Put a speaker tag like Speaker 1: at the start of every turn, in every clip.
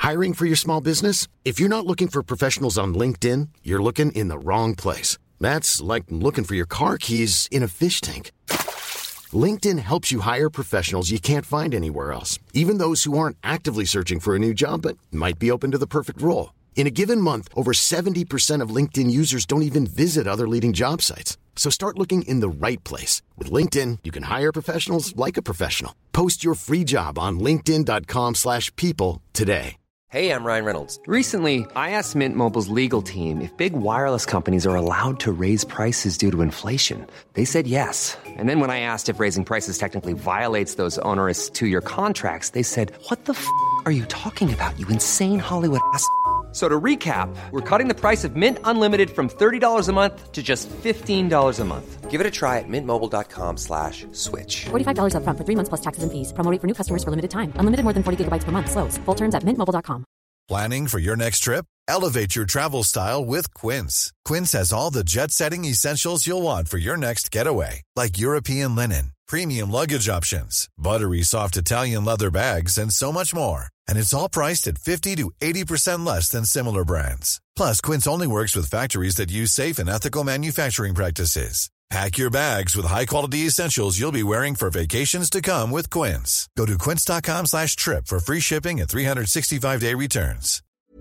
Speaker 1: Hiring for your small business? If you're not looking for professionals on LinkedIn, you're looking in the wrong place. That's like looking for your car keys in a fish tank. LinkedIn helps you hire professionals you can't find anywhere else, even those who aren't actively searching for a new job but might be open to the perfect role. In a given month, over 70% of LinkedIn users don't even visit other leading job sites. So start looking in the right place. With LinkedIn, you can hire professionals like a professional. Post your free job on linkedin.com/people today.
Speaker 2: Hey, I'm Ryan Reynolds. Recently, I asked Mint Mobile's legal team if big wireless companies are allowed to raise prices due to inflation. They said yes. And then when I asked if raising prices technically violates those onerous 2-year contracts, they said, "What the f*** are you talking about, you insane Hollywood ass?" So to recap, we're cutting the price of Mint Unlimited from $30 a month to just $15 a month. Give it a try at mintmobile.com/switch.
Speaker 3: $45 up front for 3 months plus taxes and fees. Promo rate for new customers for limited time. Unlimited more than 40 gigabytes per month. Slows full terms at mintmobile.com.
Speaker 4: Planning for your next trip? Elevate your travel style with Quince. Quince has all the jet-setting essentials you'll want for your next getaway, like European linen, premium luggage options, buttery soft Italian leather bags, and so much more. And it's all priced at 50 to 80% less than similar brands. Plus, Quince only works with factories that use safe and ethical manufacturing practices. Pack your bags with high-quality essentials you'll be wearing for vacations to come with Quince. Go to quince.com/trip for free shipping and 365-day returns.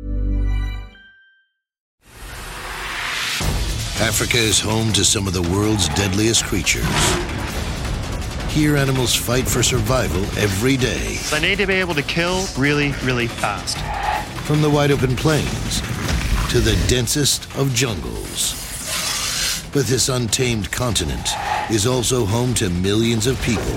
Speaker 5: Africa is home to some of the world's deadliest creatures. Here, animals fight for survival every day.
Speaker 6: They need to be able to kill really, really fast.
Speaker 5: From the wide-open plains to the densest of jungles. But this untamed continent is also home to millions of people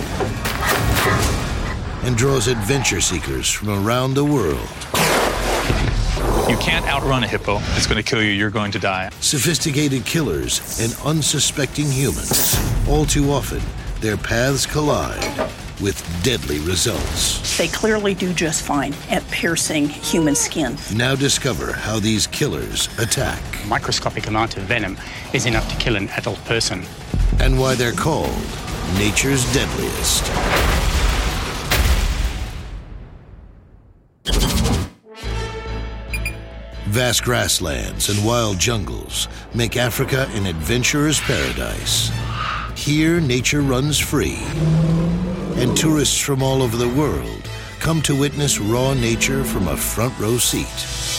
Speaker 5: and draws adventure seekers from around the world.
Speaker 7: You can't outrun a hippo. It's going to kill you. You're going to die.
Speaker 5: Sophisticated killers and unsuspecting humans. All too often, their paths collide with deadly results.
Speaker 8: They clearly do just fine at piercing human skin.
Speaker 5: Now discover how these killers attack.
Speaker 9: A microscopic amount of venom is enough to kill an adult person.
Speaker 5: And why they're called nature's deadliest. Vast grasslands and wild jungles make Africa an adventurer's paradise. Here, nature runs free, and tourists from all over the world come to witness raw nature from a front row seat.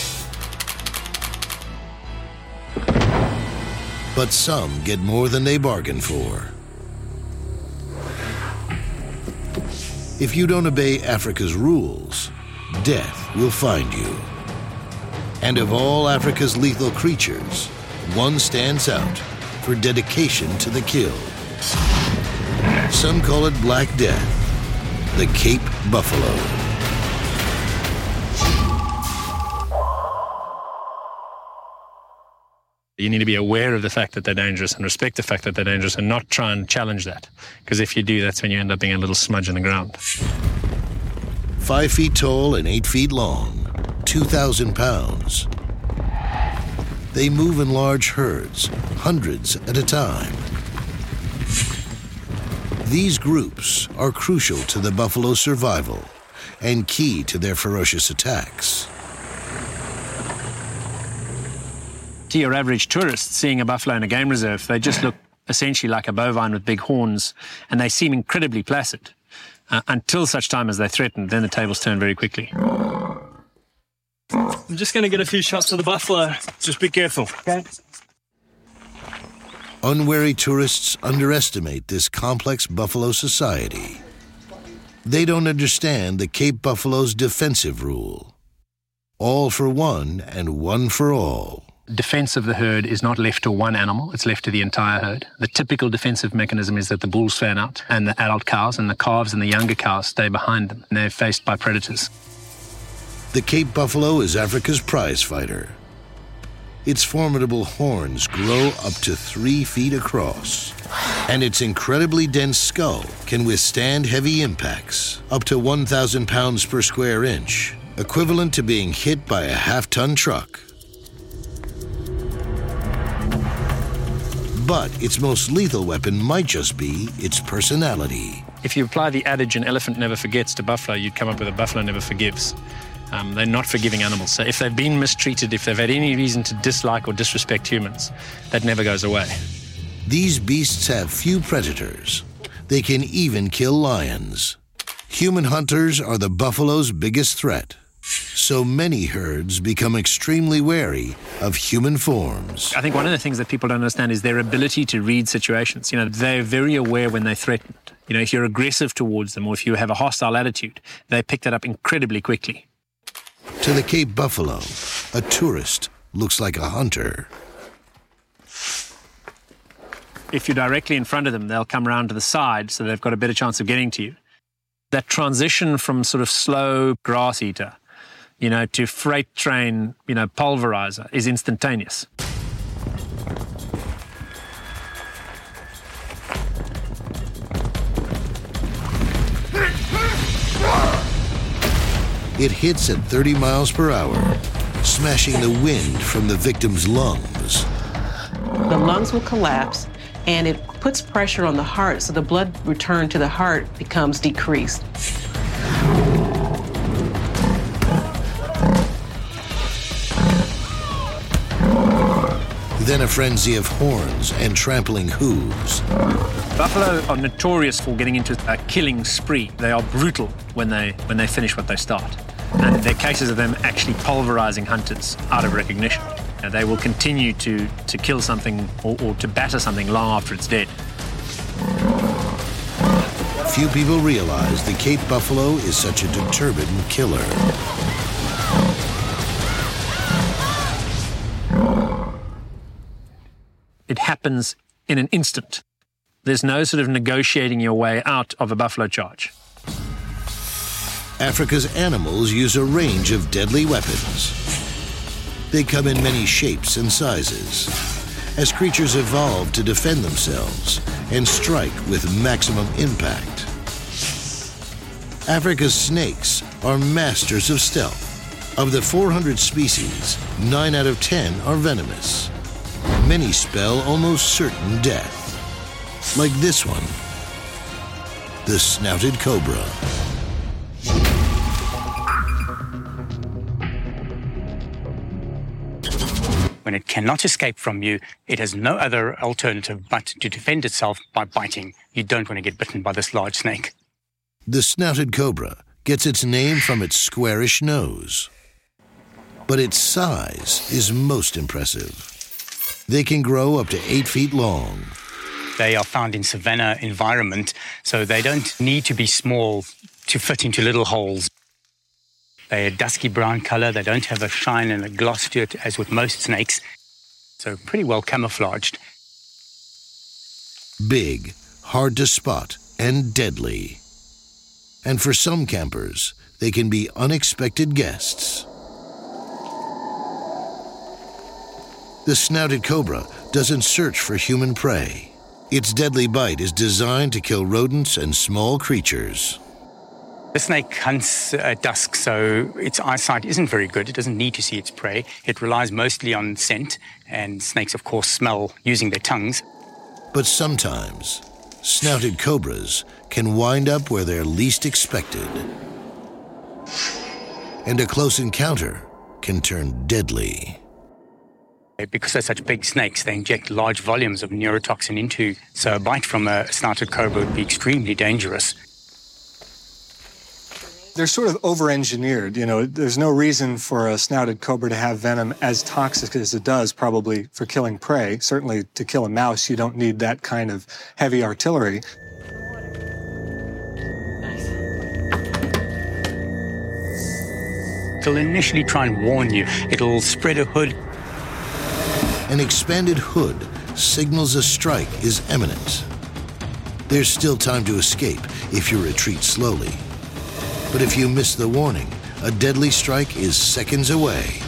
Speaker 5: But some get more than they bargained for. If you don't obey Africa's rules, death will find you. And of all Africa's lethal creatures, one stands out for dedication to the kill. Some call it Black Death, the Cape Buffalo.
Speaker 6: You need to be aware of the fact that they're dangerous and respect the fact that they're dangerous and not try and challenge that. Because if you do, that's when you end up being a little smudge on the ground.
Speaker 5: 5 feet tall and 8 feet long, 2,000 pounds. They move in large herds, hundreds at a time. These groups are crucial to the buffalo's survival and key to their ferocious attacks.
Speaker 6: To your average tourist seeing a buffalo in a game reserve, they just look essentially like a bovine with big horns, and they seem incredibly placid until such time as they're threatened. Then the tables turn very quickly.
Speaker 10: I'm just going to get a few shots of the buffalo. Just be careful, okay?
Speaker 5: Unwary tourists underestimate this complex buffalo society. They don't understand the Cape buffalo's defensive rule. All for one and one for all.
Speaker 6: Defense of the herd is not left to one animal, it's left to the entire herd. The typical defensive mechanism is that the bulls fan out and the adult cows and the calves and the younger cows stay behind them, and they're faced by predators.
Speaker 5: The Cape buffalo is Africa's prize fighter. Its formidable horns grow up to 3 feet across, and its incredibly dense skull can withstand heavy impacts, up to 1,000 pounds per square inch, equivalent to being hit by a half-ton truck. But its most lethal weapon might just be its personality.
Speaker 6: If you apply the adage, an elephant never forgets to buffalo, you'd come up with a buffalo never forgives. They're not forgiving animals. So if they've been mistreated, if they've had any reason to dislike or disrespect humans, that never goes away.
Speaker 5: These beasts have few predators. They can even kill lions. Human hunters are the buffalo's biggest threat. So many herds become extremely wary of human forms.
Speaker 6: I think one of the things that people don't understand is their ability to read situations. They're very aware when they're threatened. If you're aggressive towards them or if you have a hostile attitude, they pick that up incredibly quickly.
Speaker 5: To the Cape buffalo, a tourist looks like a hunter.
Speaker 6: If you're directly in front of them, they'll come around to the side, so they've got a better chance of getting to you. That transition from sort of slow grass eater, to freight train, pulverizer is instantaneous.
Speaker 5: It hits at 30 miles per hour, smashing the wind from the victim's lungs.
Speaker 11: The lungs will collapse, and it puts pressure on the heart, so the blood return to the heart becomes decreased.
Speaker 5: Then a frenzy of horns and trampling hooves.
Speaker 6: Buffalo are notorious for getting into a killing spree. They are brutal when they finish what they start. And there are cases of them actually pulverizing hunters out of recognition. They will continue to kill something or to batter something long after it's dead.
Speaker 5: Few people realize the Cape buffalo is such a determined killer.
Speaker 6: It happens in an instant. There's no sort of negotiating your way out of a buffalo charge.
Speaker 5: Africa's animals use a range of deadly weapons. They come in many shapes and sizes, as creatures evolve to defend themselves and strike with maximum impact. Africa's snakes are masters of stealth. Of the 400 species, 9 out of 10 are venomous. Many spell almost certain death, like this one, the snouted cobra.
Speaker 9: When it cannot escape from you, it has no other alternative but to defend itself by biting. You don't want to get bitten by this large snake.
Speaker 5: The snouted cobra gets its name from its squarish nose. But its size is most impressive. They can grow up to 8 feet long.
Speaker 9: They are found in savanna environment, so they don't need to be small to fit into little holes. They're a dusky brown color. They don't have a shine and a gloss to it as with most snakes, so pretty well camouflaged.
Speaker 5: Big, hard to spot, and deadly. And for some campers, they can be unexpected guests. The snouted cobra doesn't search for human prey. Its deadly bite is designed to kill rodents and small creatures.
Speaker 9: The snake hunts at dusk, so its eyesight isn't very good. It doesn't need to see its prey. It relies mostly on scent, and snakes, of course, smell using their tongues.
Speaker 5: But sometimes, snouted cobras can wind up where they're least expected. And a close encounter can turn deadly.
Speaker 9: Because they're such big snakes, they inject large volumes of neurotoxin into, so a bite from a snouted cobra would be extremely dangerous.
Speaker 12: They're sort of over-engineered. There's no reason for a snouted cobra to have venom as toxic as it does, probably for killing prey. Certainly to kill a mouse, you don't need that kind of heavy artillery.
Speaker 9: It'll initially try and warn you. It'll spread a hood.
Speaker 5: An expanded hood signals a strike is imminent. There's still time to escape if you retreat slowly. But if you miss the warning, a deadly strike is seconds away.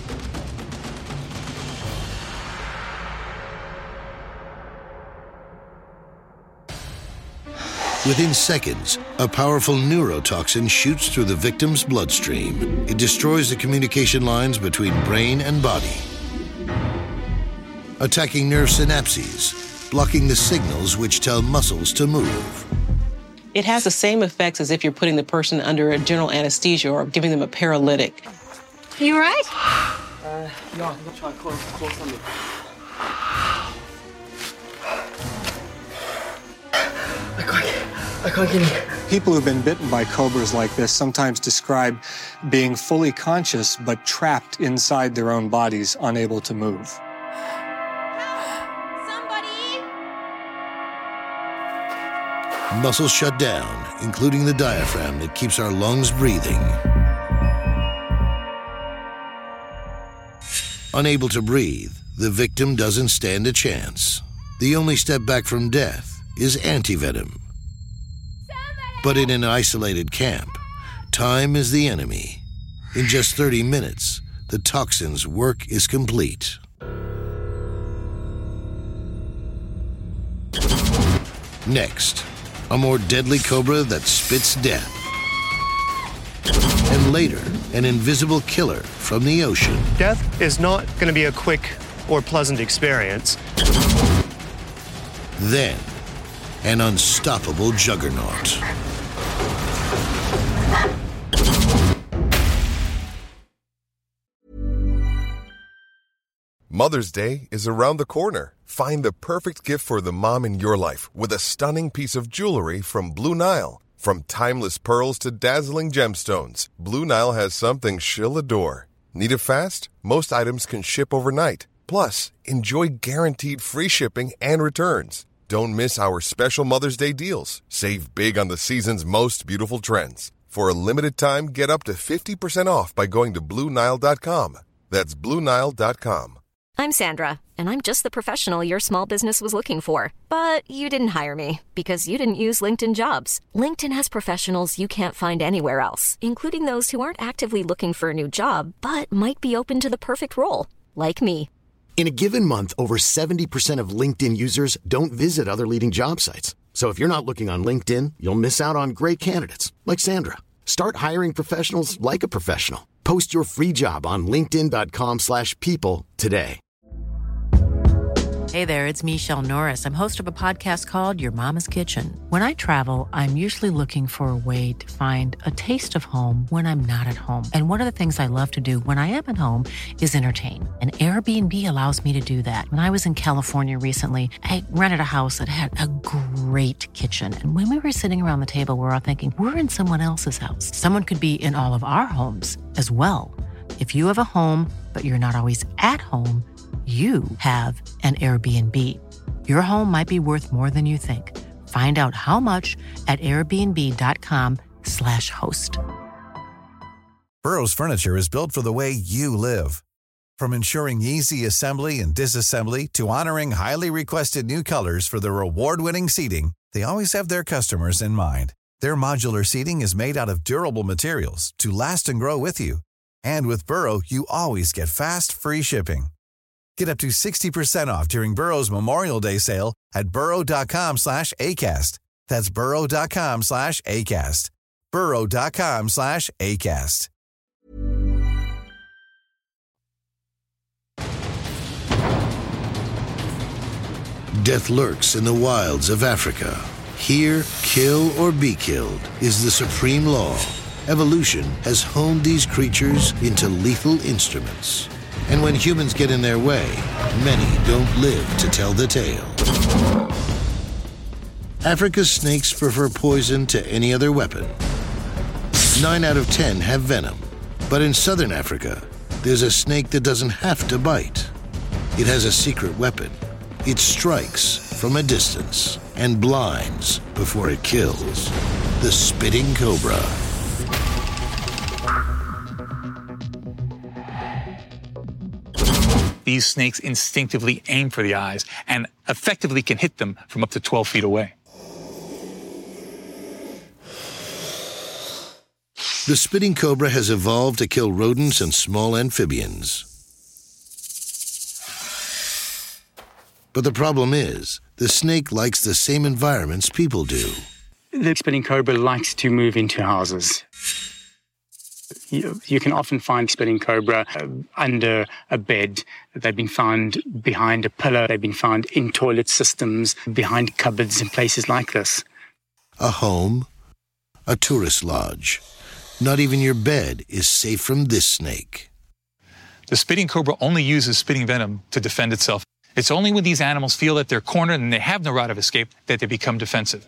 Speaker 5: Within seconds, a powerful neurotoxin shoots through the victim's bloodstream. It destroys the communication lines between brain and body, attacking nerve synapses, blocking the signals which tell muscles to move.
Speaker 11: It has the same effects as if you're putting the person under a general anesthesia or giving them a paralytic.
Speaker 13: You all right?
Speaker 10: Yeah, I'm gonna try and call something. I can't get it.
Speaker 12: People who've been bitten by cobras like this sometimes describe being fully conscious but trapped inside their own bodies, unable to move.
Speaker 5: Muscles shut down, including the diaphragm that keeps our lungs breathing. Unable to breathe, the victim doesn't stand a chance. The only step back from death is antivenom. But in an isolated camp, time is the enemy. In just 30 minutes, the toxin's work is complete. Next, a more deadly cobra that spits death. And later, an invisible killer from the ocean.
Speaker 14: Death is not going to be a quick or pleasant experience.
Speaker 5: Then, an unstoppable juggernaut.
Speaker 15: Mother's Day is around the corner. Find the perfect gift for the mom in your life with a stunning piece of jewelry from Blue Nile. From timeless pearls to dazzling gemstones, Blue Nile has something she'll adore. Need it fast? Most items can ship overnight. Plus, enjoy guaranteed free shipping and returns. Don't miss our special Mother's Day deals. Save big on the season's most beautiful trends. For a limited time, get up to 50% off by going to BlueNile.com. That's BlueNile.com.
Speaker 16: I'm Sandra, and I'm just the professional your small business was looking for. But you didn't hire me because you didn't use LinkedIn Jobs. LinkedIn has professionals you can't find anywhere else, including those who aren't actively looking for a new job, but might be open to the perfect role, like me.
Speaker 1: In a given month, over 70% of LinkedIn users don't visit other leading job sites. So if you're not looking on LinkedIn, you'll miss out on great candidates like Sandra. Start hiring professionals like a professional. Post your free job on linkedin.com/people today.
Speaker 17: Hey there, it's Michelle Norris. I'm host of a podcast called Your Mama's Kitchen. When I travel, I'm usually looking for a way to find a taste of home when I'm not at home. And one of the things I love to do when I am at home is entertain. And Airbnb allows me to do that. When I was in California recently, I rented a house that had a great kitchen. And when we were sitting around the table, we're all thinking, we're in someone else's house. Someone could be in all of our homes as well. If you have a home, but you're not always at home, you have an Airbnb. Your home might be worth more than you think. Find out how much at airbnb.com/host.
Speaker 4: Burrow's furniture is built for the way you live. From ensuring easy assembly and disassembly to honoring highly requested new colors for their award-winning seating, they always have their customers in mind. Their modular seating is made out of durable materials to last and grow with you. And with Burrow, you always get fast, free shipping. Get up to 60% off during Burrow's Memorial Day sale at burrow.com/ACAST. That's burrow.com/ACAST. burrow.com/ACAST.
Speaker 5: Death lurks in the wilds of Africa. Here, kill or be killed is the supreme law. Evolution has honed these creatures into lethal instruments. And when humans get in their way, many don't live to tell the tale. Africa's snakes prefer poison to any other weapon. 9 out of 10 have venom. But in southern Africa, there's a snake that doesn't have to bite. It has a secret weapon. It strikes from a distance and blinds before it kills. The spitting cobra.
Speaker 7: These snakes instinctively aim for the eyes and effectively can hit them from up to 12 feet away.
Speaker 5: The spitting cobra has evolved to kill rodents and small amphibians. But the problem is, the snake likes the same environments people do.
Speaker 9: The spitting cobra likes to move into houses. You can often find spitting cobra under a bed. They've been found behind a pillar. They've been found in toilet systems, behind cupboards and places like this.
Speaker 5: a home, a tourist lodge. Not even your bed is safe from this snake.
Speaker 7: The spitting cobra only uses spitting venom to defend itself. It's only when these animals feel that they're cornered and they have no route of escape that they become defensive.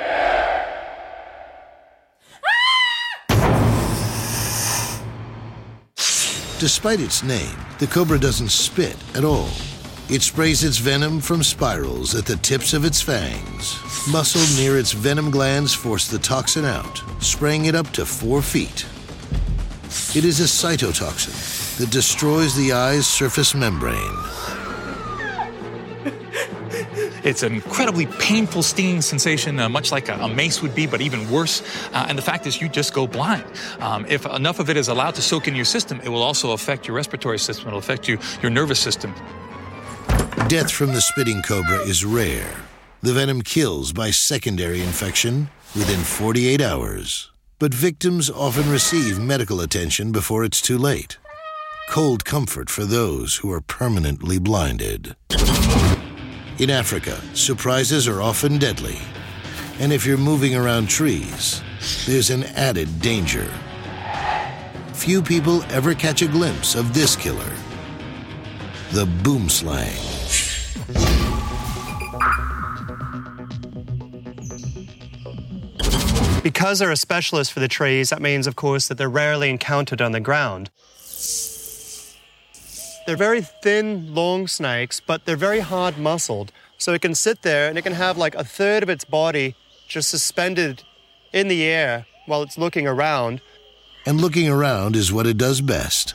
Speaker 5: Despite its name, the cobra doesn't spit at all. It sprays its venom from spirals at the tips of its fangs. Muscle near its venom glands force the toxin out, spraying it up to 4 feet. It is a cytotoxin that destroys the eye's surface membrane.
Speaker 7: It's an incredibly painful stinging sensation, much like a mace would be, but even worse. And the fact is you just go blind. If enough of it is allowed to soak into your system, it will also affect your respiratory system. It will affect your nervous system.
Speaker 5: Death from the spitting cobra is rare. The venom kills by secondary infection within 48 hours. But victims often receive medical attention before it's too late. Cold comfort for those who are permanently blinded. In Africa, surprises are often deadly. And if you're moving around trees, there's an added danger. Few people ever catch a glimpse of this killer, the boomslang.
Speaker 14: Because they're a specialist for the trees, that means, of course, that they're rarely encountered on the ground. They're very thin, long snakes, but they're very hard-muscled. So it can sit there and it can have like a third of its body just suspended in the air while it's looking around.
Speaker 5: And looking around is what it does best.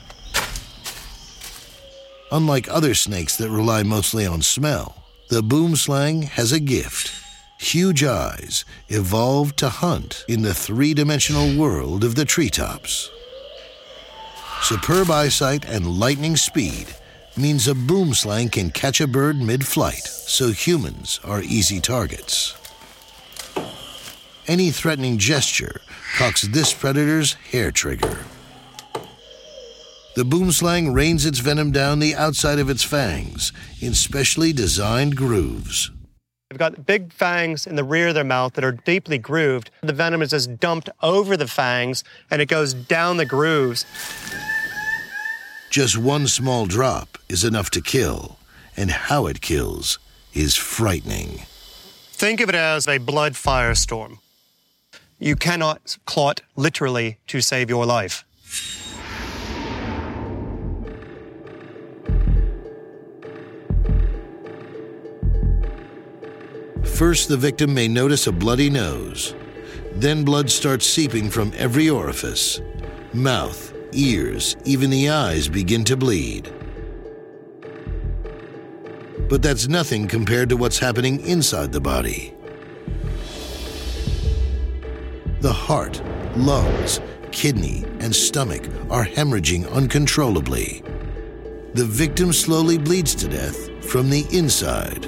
Speaker 5: Unlike other snakes that rely mostly on smell, the boomslang has a gift. Huge eyes evolved to hunt in the three-dimensional world of the treetops. Superb eyesight and lightning speed means a boomslang can catch a bird mid-flight, so humans are easy targets. Any threatening gesture cocks this predator's hair trigger. The boomslang rains its venom down the outside of its fangs in specially designed grooves.
Speaker 14: They've got big fangs in the rear of their mouth that are deeply grooved. The venom is just dumped over the fangs, and it goes down the grooves.
Speaker 5: Just one small drop is enough to kill, and how it kills is frightening.
Speaker 14: Think of it as a blood firestorm. You cannot clot literally to save your life.
Speaker 5: First, the victim may notice a bloody nose. Then blood starts seeping from every orifice. Mouth, ears, even the eyes begin to bleed. But that's nothing compared to what's happening inside the body. The heart, lungs, kidney, and stomach are hemorrhaging uncontrollably. The victim slowly bleeds to death from the inside.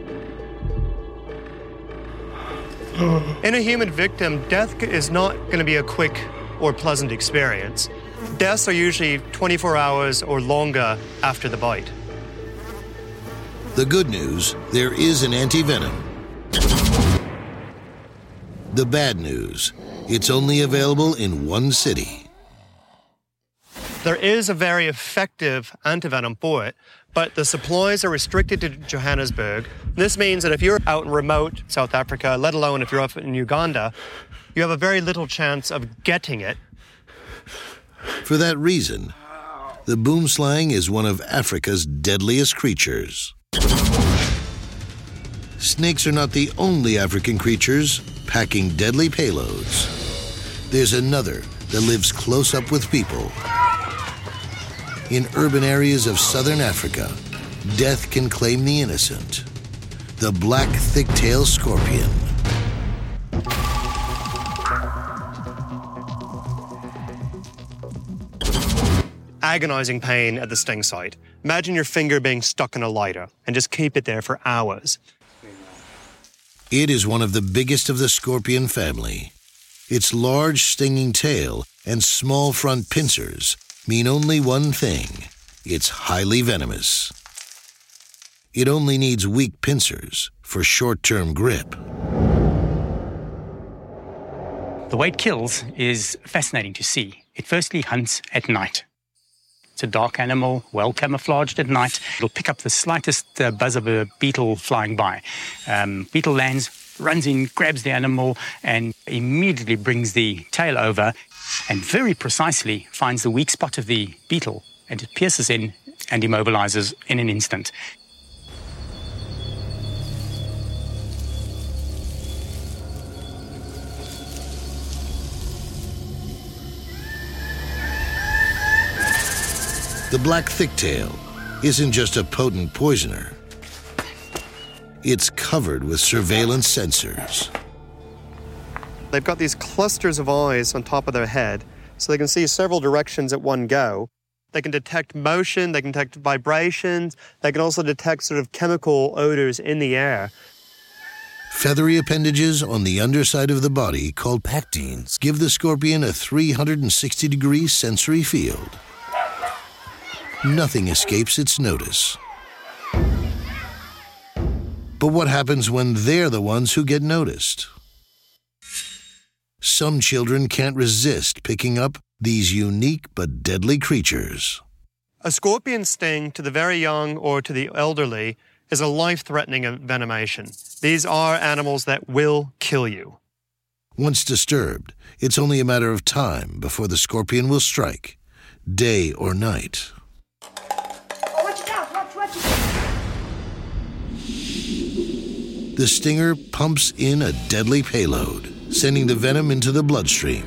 Speaker 14: In a human victim, death is not going to be a quick or pleasant experience. Deaths are usually 24 hours or longer after the bite.
Speaker 5: The good news, there is an anti-venom. The bad news, it's only available in one city.
Speaker 14: There is a very effective antivenom for it, but the supplies are restricted to Johannesburg. This means that if you're out in remote South Africa, let alone if you're up in Uganda, you have a very little chance of getting it.
Speaker 5: For that reason, the boomslang is one of Africa's deadliest creatures. Snakes are not the only African creatures packing deadly payloads. There's another that lives close up with people. In urban areas of southern Africa, death can claim the innocent. The black thick-tailed scorpion.
Speaker 14: Agonizing pain at the sting site. Imagine your finger being stuck in a lighter and just keep it there for hours.
Speaker 5: It is one of the biggest of the scorpion family. Its large stinging tail and small front pincers mean only one thing: it's highly venomous. It only needs weak pincers for short-term grip.
Speaker 9: The way it kills is fascinating to see. It firstly hunts at night. It's a dark animal, well camouflaged at night. It'll pick up the slightest buzz of a beetle flying by. Beetle lands, runs in, grabs the animal, and immediately brings the tail over and very precisely finds the weak spot of the beetle, and it pierces in and immobilizes in an instant.
Speaker 5: The black thicktail isn't just a potent poisoner. It's covered with surveillance sensors.
Speaker 14: They've got these clusters of eyes on top of their head, so they can see several directions at one go. They can detect motion, they can detect vibrations, they can also detect sort of chemical odors in the air.
Speaker 5: Feathery appendages on the underside of the body, called pectines, give the scorpion a 360-degree sensory field. Nothing escapes its notice. But what happens when they're the ones who get noticed? Some children can't resist picking up these unique but deadly creatures.
Speaker 14: A scorpion sting to the very young or to the elderly is a life-threatening venomation. These are animals that will kill you.
Speaker 5: Once disturbed, it's only a matter of time before the scorpion will strike, day or night. The stinger pumps in a deadly payload, sending the venom into the bloodstream.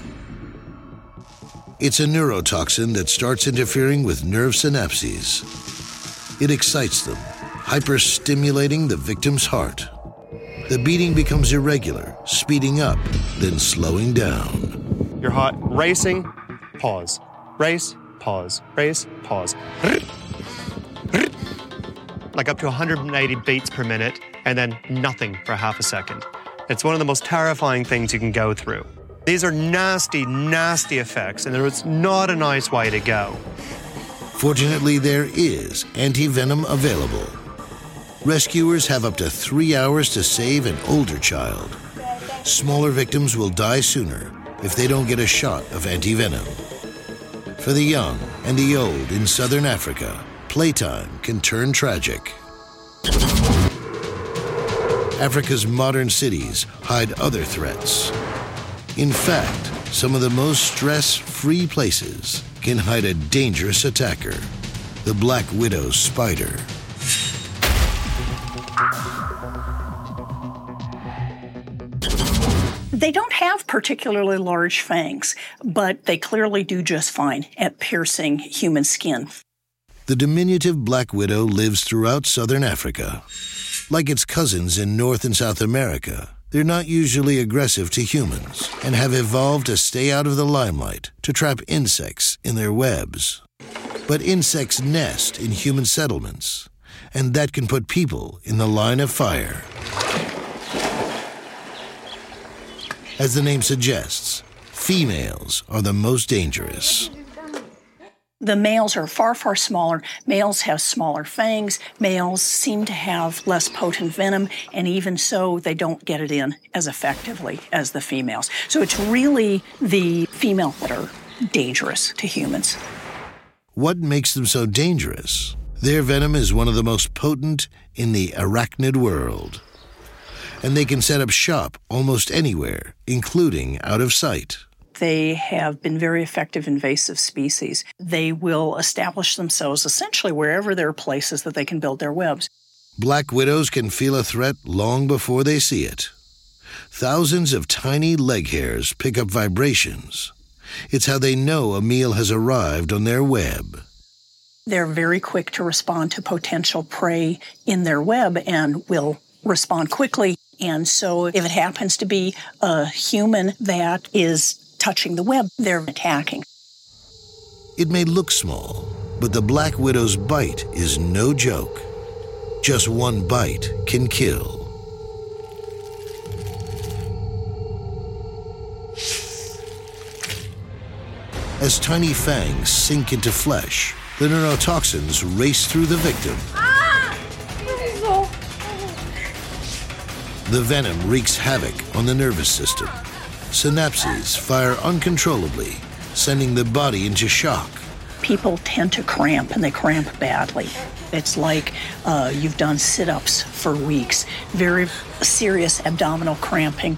Speaker 5: It's a neurotoxin that starts interfering with nerve synapses. It excites them, hyperstimulating the victim's heart. The beating becomes irregular, speeding up, then slowing down.
Speaker 14: Your heart racing, pause, race, pause, race, pause. Like up to 180 beats per minute, and then nothing for half a second. It's one of the most terrifying things you can go through. These are nasty, nasty effects, and it's not a nice way to go.
Speaker 5: Fortunately, there is anti-venom available. Rescuers have up to 3 hours to save an older child. Smaller victims will die sooner if they don't get a shot of anti-venom. For the young and the old in southern Africa, playtime can turn tragic. Africa's modern cities hide other threats. In fact, some of the most stress-free places can hide a dangerous attacker, the black widow spider.
Speaker 8: They don't have particularly large fangs, but they clearly do just fine at piercing human skin.
Speaker 5: The diminutive black widow lives throughout southern Africa. Like its cousins in North and South America, they're not usually aggressive to humans and have evolved to stay out of the limelight to trap insects in their webs. But insects nest in human settlements, and that can put people in the line of fire. As the name suggests, females are the most dangerous.
Speaker 8: The males are far, far smaller. Males have smaller fangs. Males seem to have less potent venom, and even so, they don't get it in as effectively as the females. So it's really the females that are dangerous to humans.
Speaker 5: What makes them so dangerous? Their venom is one of the most potent in the arachnid world. And they can set up shop almost anywhere, including out of sight.
Speaker 8: They have been very effective invasive species. They will establish themselves essentially wherever there are places that they can build their webs.
Speaker 5: Black widows can feel a threat long before they see it. Thousands of tiny leg hairs pick up vibrations. It's how they know a meal has arrived on their web.
Speaker 8: They're very quick to respond to potential prey in their web and will respond quickly. And so if it happens to be a human that is touching the web, they're attacking.
Speaker 5: It may look small, but the black widow's bite is no joke. Just one bite can kill. As tiny fangs sink into flesh, the neurotoxins race through the victim. The venom wreaks havoc on the nervous system. Synapses fire uncontrollably, sending the body into shock.
Speaker 8: People tend to cramp, and they cramp badly. It's like you've done sit-ups for weeks. Very serious abdominal cramping.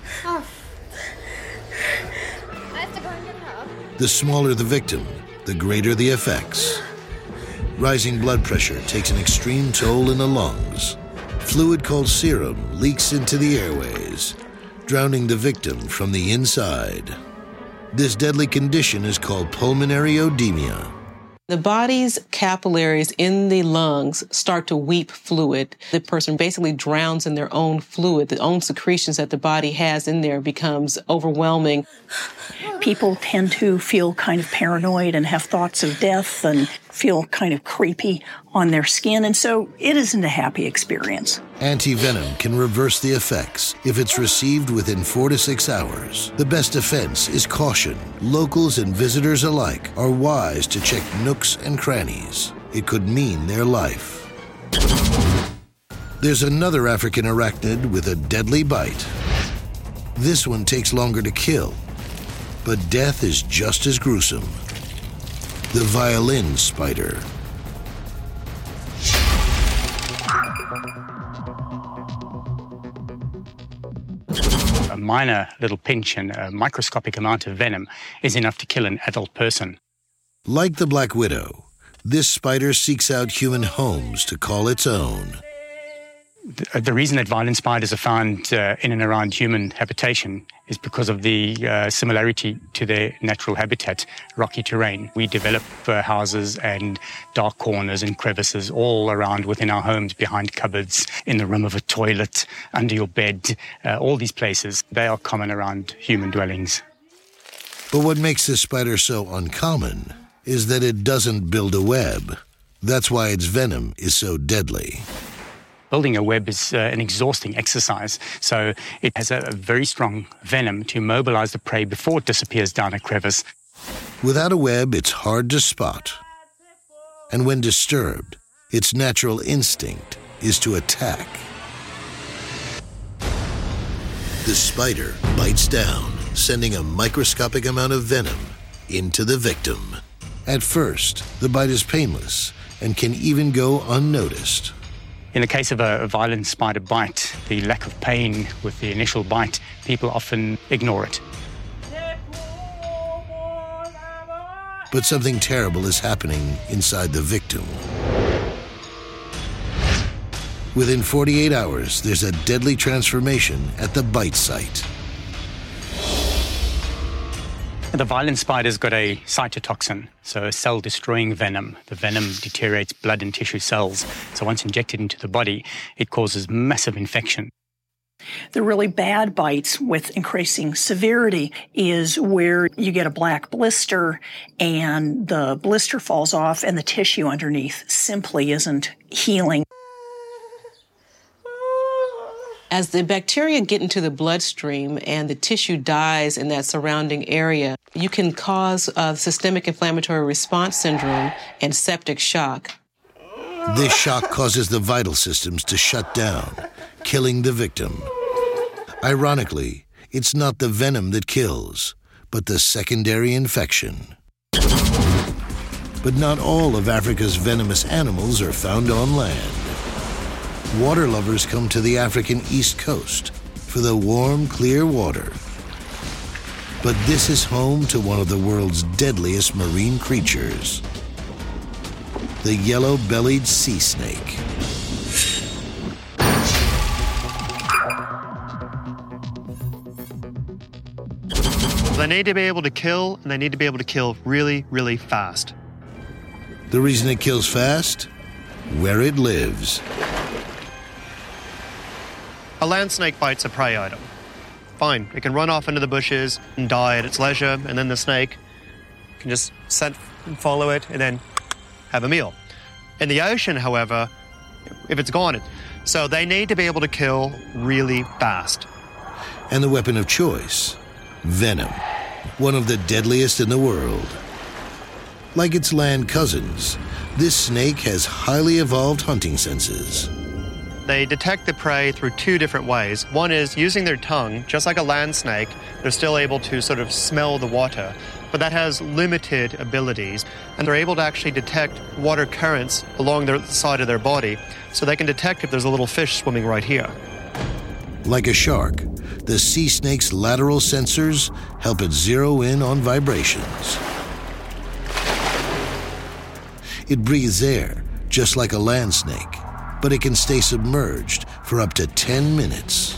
Speaker 5: The smaller the victim, the greater the effects. Rising blood pressure takes an extreme toll in the lungs. Fluid called serum leaks into the airways, drowning the victim from the inside. This deadly condition is called pulmonary edema.
Speaker 11: The body's capillaries in the lungs start to weep fluid. The person basically drowns in their own fluid. The own secretions that the body has in there becomes overwhelming.
Speaker 8: People tend to feel kind of paranoid and have thoughts of death and feel kind of creepy on their skin, and so it isn't a happy experience.
Speaker 5: Antivenom can reverse the effects if it's received within 4 to 6 hours. The best defense is caution. Locals and visitors alike are wise to check nooks and crannies. It could mean their life. There's another African arachnid with a deadly bite. This one takes longer to kill, but death is just as gruesome. The violin spider.
Speaker 9: A minor little pinch and a microscopic amount of venom is enough to kill an adult person.
Speaker 5: Like the black widow, this spider seeks out human homes to call its own.
Speaker 9: The reason that violin spiders are found in and around human habitation is because of the similarity to their natural habitat, rocky terrain. We develop houses and dark corners and crevices all around within our homes, behind cupboards, in the rim of a toilet, under your bed. All these places, they are common around human dwellings.
Speaker 5: But what makes this spider so uncommon is that it doesn't build a web. That's why its venom is so deadly.
Speaker 9: Building a web is an exhausting exercise, so it has a very strong venom to mobilize the prey before it disappears down a crevice.
Speaker 5: Without a web, it's hard to spot. And when disturbed, its natural instinct is to attack. The spider bites down, sending a microscopic amount of venom into the victim. At first, the bite is painless and can even go unnoticed.
Speaker 9: In the case of a violin spider bite, the lack of pain with the initial bite, people often ignore it.
Speaker 5: But something terrible is happening inside the victim. Within 48 hours, there's a deadly transformation at the bite site.
Speaker 9: The violin spider's got a cytotoxin, so a cell-destroying venom. The venom deteriorates blood and tissue cells, so once injected into the body, it causes massive infection.
Speaker 8: The really bad bites with increasing severity is where you get a black blister and the blister falls off and the tissue underneath simply isn't healing.
Speaker 11: As the bacteria get into the bloodstream and the tissue dies in that surrounding area, you can cause systemic inflammatory response syndrome and septic shock.
Speaker 5: This shock causes the vital systems to shut down, killing the victim. Ironically, it's not the venom that kills, but the secondary infection. But not all of Africa's venomous animals are found on land. Water lovers come to the African East Coast for the warm, clear water. But this is home to one of the world's deadliest marine creatures, the yellow-bellied sea snake.
Speaker 14: They need to be able to kill, and they need to be able to kill really, really fast.
Speaker 5: The reason it kills fast? Where it lives.
Speaker 14: A land snake bite's a prey item. Fine, it can run off into the bushes and die at its leisure, and then the snake can just set and follow it and then have a meal. In the ocean, however, if it's gone, so they need to be able to kill really fast.
Speaker 5: And the weapon of choice, venom, one of the deadliest in the world. Like its land cousins, this snake has highly evolved hunting senses.
Speaker 14: They detect the prey through two different ways. One is using their tongue, just like a land snake, they're still able to sort of smell the water, but that has limited abilities. And they're able to actually detect water currents along the side of their body, so they can detect if there's a little fish swimming right here.
Speaker 5: Like a shark, the sea snake's lateral sensors help it zero in on vibrations. It breathes air, just like a land snake, but it can stay submerged for up to 10 minutes.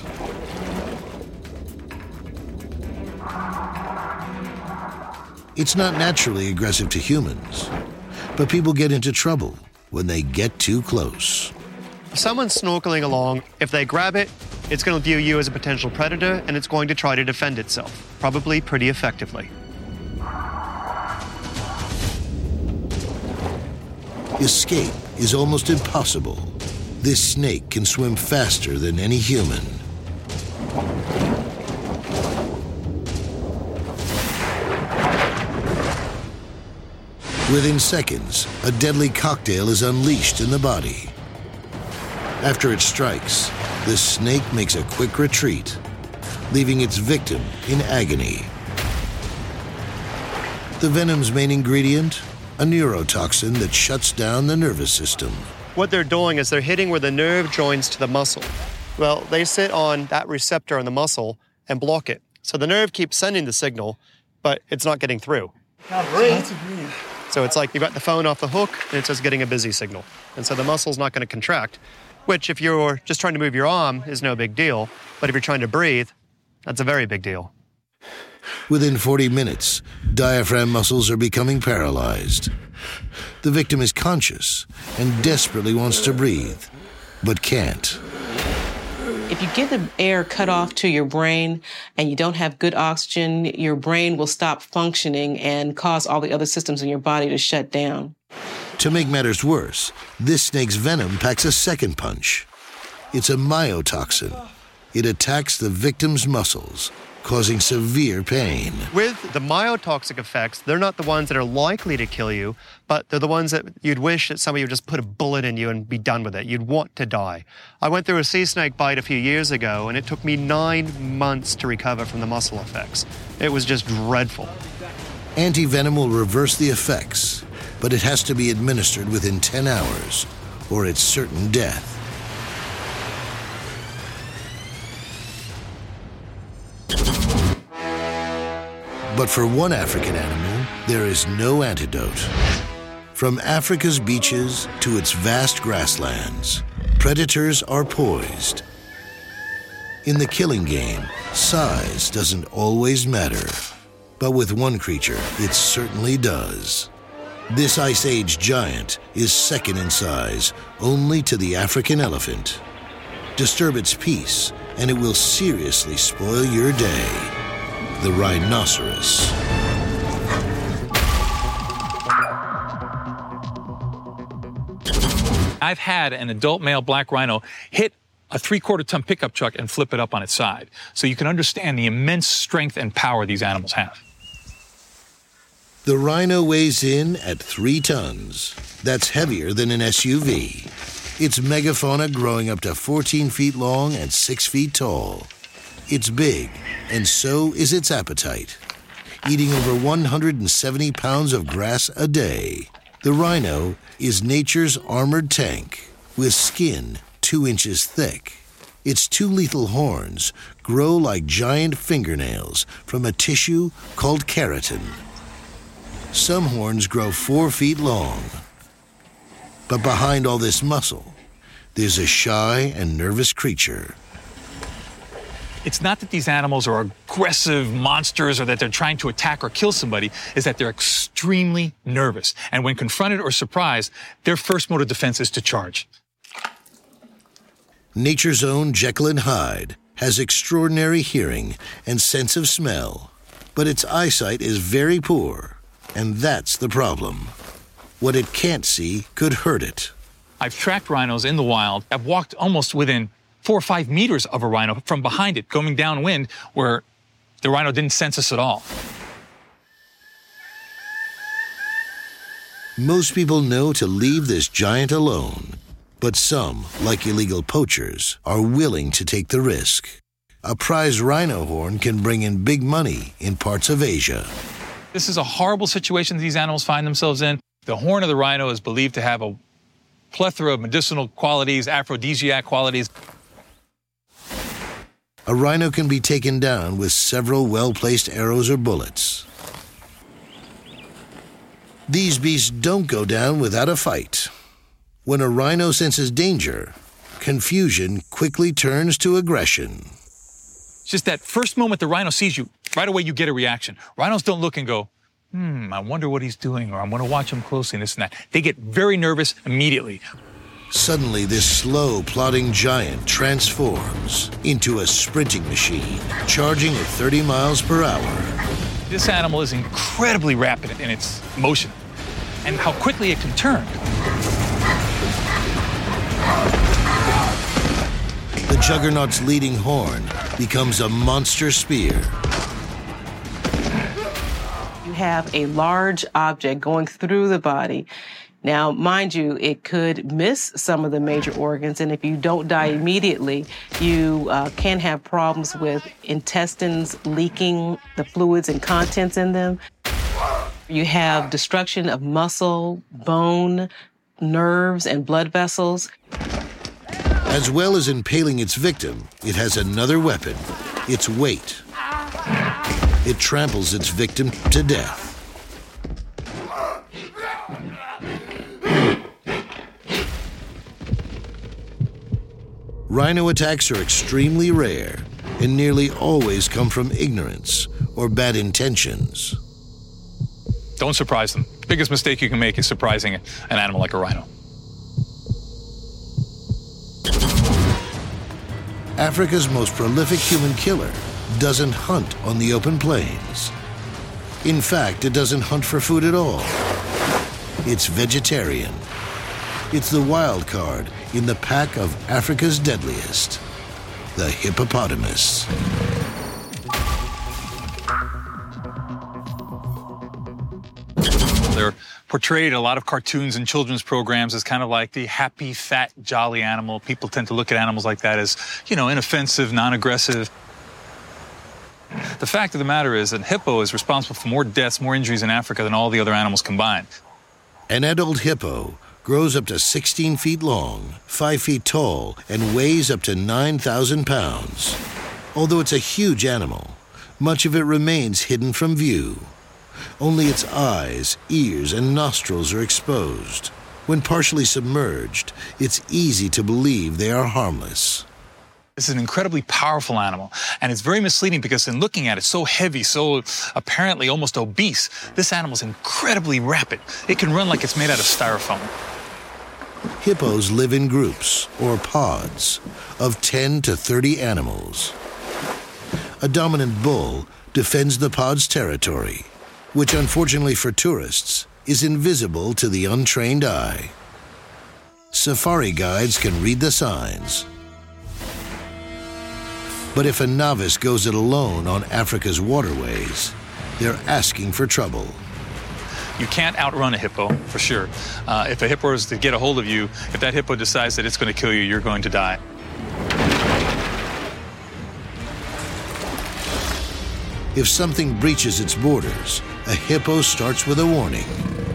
Speaker 5: It's not naturally aggressive to humans, but people get into trouble when they get too close.
Speaker 14: If someone's snorkeling along, if they grab it, it's going to view you as a potential predator, and it's going to try to defend itself, probably pretty effectively.
Speaker 5: Escape is almost impossible. This snake can swim faster than any human. Within seconds, a deadly cocktail is unleashed in the body. After it strikes, the snake makes a quick retreat, leaving its victim in agony. The venom's main ingredient? A neurotoxin that shuts down the nervous system.
Speaker 14: What they're doing is they're hitting where the nerve joins to the muscle. Well, they sit on that receptor on the muscle and block it. So the nerve keeps sending the signal, but it's not getting through. So it's like you've got the phone off the hook and it's just getting a busy signal. And so the muscle's not going to contract, which if you're just trying to move your arm is no big deal. But if you're trying to breathe, that's a very big deal.
Speaker 5: Within 40 minutes, diaphragm muscles are becoming paralyzed. The victim is conscious and desperately wants to breathe, but can't.
Speaker 11: If you get the air cut off to your brain and you don't have good oxygen, your brain will stop functioning and cause all the other systems in your body to shut down.
Speaker 5: To make matters worse, this snake's venom packs a second punch. It's a myotoxin. It attacks the victim's muscles, causing severe pain.
Speaker 14: With the myotoxic effects, they're not the ones that are likely to kill you, but they're the ones that you'd wish that somebody would just put a bullet in you and be done with it. You'd want to die. I went through a sea snake bite a few years ago, and it took me 9 months to recover from the muscle effects. It was just dreadful.
Speaker 5: Antivenom will reverse the effects, but it has to be administered within 10 hours, or it's certain death. But for one African animal, there is no antidote. From Africa's beaches to its vast grasslands, predators are poised. In the killing game, size doesn't always matter. But with one creature, it certainly does. This Ice Age giant is second in size only to the African elephant. Disturb its peace, and it will seriously spoil your day. The rhinoceros.
Speaker 7: I've had an adult male black rhino hit a 3/4-ton pickup truck and flip it up on its side. So you can understand the immense strength and power these animals have.
Speaker 5: The rhino weighs in at 3 tons. That's heavier than an SUV. It's megafauna growing up to 14 feet long and 6 feet tall. It's big, and so is its appetite, eating over 170 pounds of grass a day. The rhino is nature's armored tank, with skin 2 inches thick. Its 2 lethal horns grow like giant fingernails from a tissue called keratin. Some horns grow 4 feet long. But behind all this muscle, there's a shy and nervous creature.
Speaker 7: It's not that these animals are aggressive monsters or that they're trying to attack or kill somebody, it's that they're extremely nervous. And when confronted or surprised, their first mode of defense is to charge.
Speaker 5: Nature's own Jekyll and Hyde has extraordinary hearing and sense of smell, but its eyesight is very poor, and that's the problem. What it can't see could hurt it.
Speaker 7: I've tracked rhinos in the wild. I've walked almost within 4 or 5 meters of a rhino from behind it, going downwind, where the rhino didn't sense us at all.
Speaker 5: Most people know to leave this giant alone, But some, like illegal poachers, are willing to take the risk. A prize rhino horn can bring in big money in parts of Asia.
Speaker 7: This is a horrible situation these animals find themselves in. The horn of the rhino is believed to have a plethora of medicinal qualities, aphrodisiac qualities.
Speaker 5: A rhino can be taken down with several well-placed arrows or bullets. These beasts don't go down without a fight. When a rhino senses danger, confusion quickly turns to aggression.
Speaker 7: It's just that first moment the rhino sees you, right away you get a reaction. Rhinos don't look and go, I wonder what he's doing, or I'm going to watch him closely, and this and that. They get very nervous immediately.
Speaker 5: Suddenly, this slow, plodding giant transforms into a sprinting machine, charging at 30 miles per hour.
Speaker 7: This animal is incredibly rapid in its motion, and how quickly it can turn.
Speaker 5: The juggernaut's leading horn becomes a monster spear.
Speaker 11: You have a large object going through the body. Now, mind you, it could miss some of the major organs, and if you don't die immediately, you can have problems with intestines leaking the fluids and contents in them. You have destruction of muscle, bone, nerves, and blood vessels.
Speaker 5: As well as impaling its victim, it has another weapon, its weight. It tramples its victim to death. Rhino attacks are extremely rare and nearly always come from ignorance or bad intentions.
Speaker 7: Don't surprise them. The biggest mistake you can make is surprising an animal like a rhino.
Speaker 5: Africa's most prolific human killer doesn't hunt on the open plains. In fact, it doesn't hunt for food at all. It's vegetarian. It's the wild card in the pack of Africa's deadliest, the hippopotamus.
Speaker 7: They're portrayed in a lot of cartoons and children's programs as kind of like the happy, fat, jolly animal. People tend to look at animals like that as, inoffensive, non-aggressive. The fact of the matter is that hippo is responsible for more deaths, more injuries in Africa than all the other animals combined.
Speaker 5: An adult hippo grows up to 16 feet long, 5 feet tall, and weighs up to 9,000 pounds. Although it's a huge animal, much of it remains hidden from view. Only its eyes, ears, and nostrils are exposed. When partially submerged, it's easy to believe they are harmless.
Speaker 7: This is an incredibly powerful animal, and it's very misleading because in looking at it, so heavy, so apparently almost obese, this animal's incredibly rapid. It can run like it's made out of styrofoam.
Speaker 5: Hippos live in groups, or pods, of 10 to 30 animals. A dominant bull defends the pod's territory, which unfortunately for tourists is invisible to the untrained eye. Safari guides can read the signs. But if a novice goes it alone on Africa's waterways, they're asking for trouble.
Speaker 7: You can't outrun a hippo, for sure. If a hippo is to get a hold of you, if that hippo decides that it's going to kill you, you're going to die.
Speaker 5: If something breaches its borders, a hippo starts with a warning.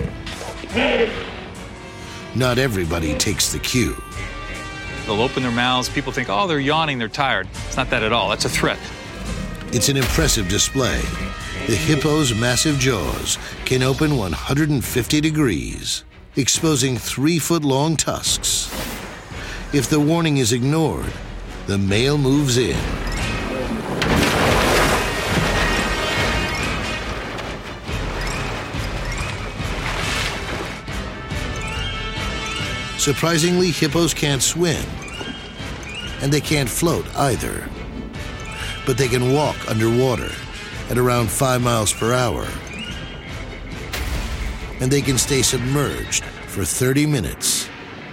Speaker 5: Not everybody takes the cue.
Speaker 7: They'll open their mouths. People think, oh, they're yawning, they're tired. It's not that at all. That's a threat.
Speaker 5: It's an impressive display. The hippo's massive jaws can open 150 degrees, exposing 3-foot-long tusks. If the warning is ignored, the male moves in. Surprisingly, hippos can't swim, and they can't float either. But they can walk underwater at around 5 miles per hour. And they can stay submerged for 30 minutes.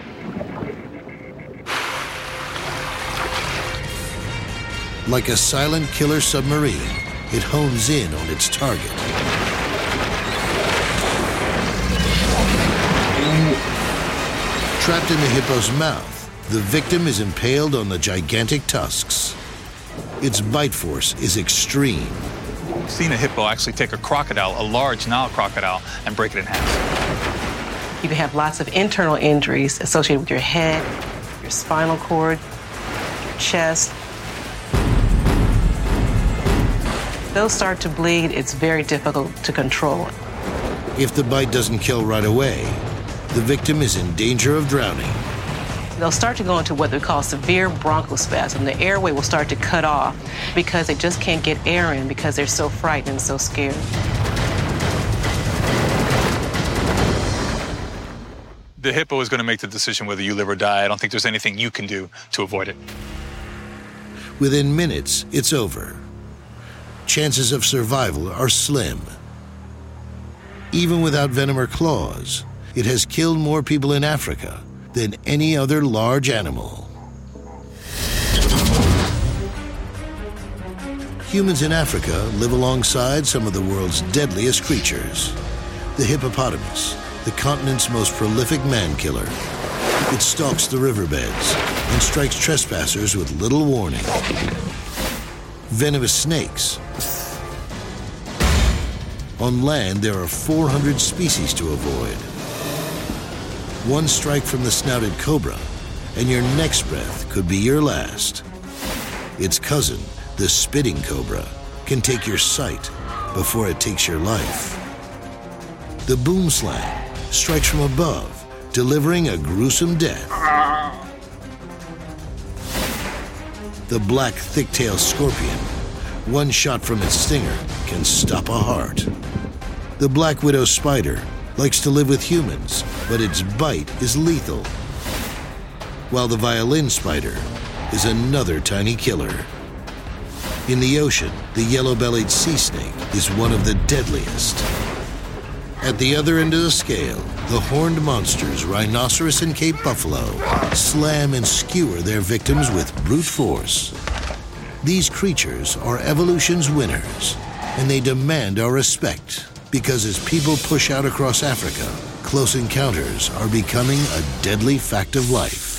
Speaker 5: Like a silent killer submarine, it hones in on its target. Trapped in the hippo's mouth, the victim is impaled on the gigantic tusks. Its bite force is extreme.
Speaker 7: I've seen a hippo actually take a crocodile, a large Nile crocodile, and break it in half.
Speaker 11: You can have lots of internal injuries associated with your head, your spinal cord, your chest. Those start to bleed, it's very difficult to control.
Speaker 5: If the bite doesn't kill right away, the victim is in danger of drowning.
Speaker 11: They'll start to go into what we call severe bronchospasm. The airway will start to cut off because they just can't get air in because they're so frightened and so scared.
Speaker 7: The hippo is going to make the decision whether you live or die. I don't think there's anything you can do to avoid it.
Speaker 5: Within minutes, it's over. Chances of survival are slim. Even without venom or claws, it has killed more people in Africa than any other large animal. Humans in Africa live alongside some of the world's deadliest creatures. The hippopotamus, the continent's most prolific man-killer. It stalks the riverbeds and strikes trespassers with little warning. Venomous snakes. On land, there are 400 species to avoid. One strike from the snouted cobra, and your next breath could be your last. Its cousin, the spitting cobra, can take your sight before it takes your life. The boomslang strikes from above, delivering a gruesome death. The black thick-tailed scorpion, one shot from its stinger can stop a heart. The black widow spider likes to live with humans, but its bite is lethal. While the violin spider is another tiny killer. In the ocean, the yellow-bellied sea snake is one of the deadliest. At the other end of the scale, the horned monsters, rhinoceros and Cape buffalo, slam and skewer their victims with brute force. These creatures are evolution's winners, and they demand our respect. Because as people push out across Africa, close encounters are becoming a deadly fact of life.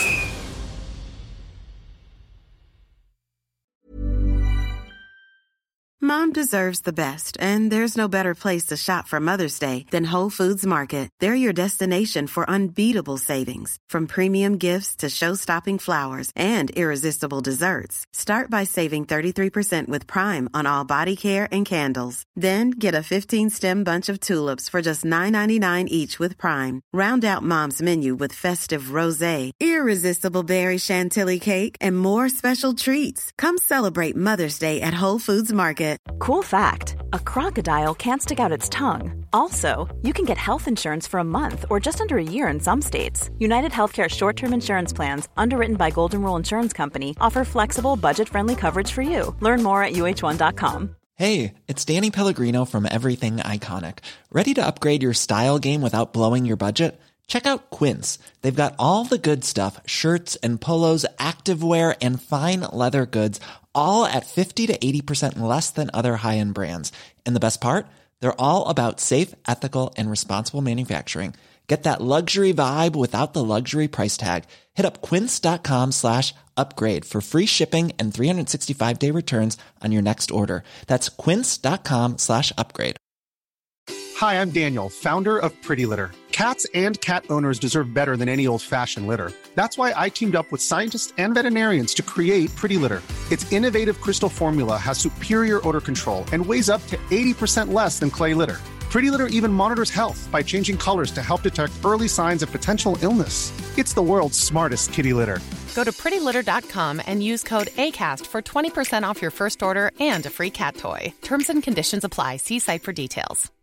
Speaker 13: Mom deserves the best, and there's no better place to shop for Mother's Day than Whole Foods Market. They're your destination for unbeatable savings, from premium gifts to show-stopping flowers and irresistible desserts. Start by saving 33% with Prime on all body care and candles. Then get a 15-stem bunch of tulips for just $9.99 each with Prime. Round out Mom's menu with festive rosé, irresistible berry chantilly cake, and more special treats. Come celebrate Mother's Day at Whole Foods Market.
Speaker 18: Cool fact, a crocodile can't stick out its tongue. Also, you can get health insurance for a month or just under a year in some states. United Healthcare short-term insurance plans, underwritten by Golden Rule Insurance Company, offer flexible, budget-friendly coverage for you. Learn more at UH1.com.
Speaker 19: Hey, it's Danny Pellegrino from Everything Iconic. Ready to upgrade your style game without blowing your budget? Check out Quince. They've got all the good stuff, shirts and polos, activewear, and fine leather goods, all at 50 to 80% less than other high-end brands. And the best part? They're all about safe, ethical, and responsible manufacturing. Get that luxury vibe without the luxury price tag. Hit up quince.com/upgrade for free shipping and 365-day returns on your next order. That's quince.com/upgrade.
Speaker 20: Hi, I'm Daniel, founder of Pretty Litter. Cats and cat owners deserve better than any old-fashioned litter. That's why I teamed up with scientists and veterinarians to create Pretty Litter. Its innovative crystal formula has superior odor control and weighs up to 80% less than clay litter. Pretty Litter even monitors health by changing colors to help detect early signs of potential illness. It's the world's smartest kitty litter.
Speaker 21: Go to prettylitter.com and use code ACAST for 20% off your first order and a free cat toy. Terms and conditions apply. See site for details.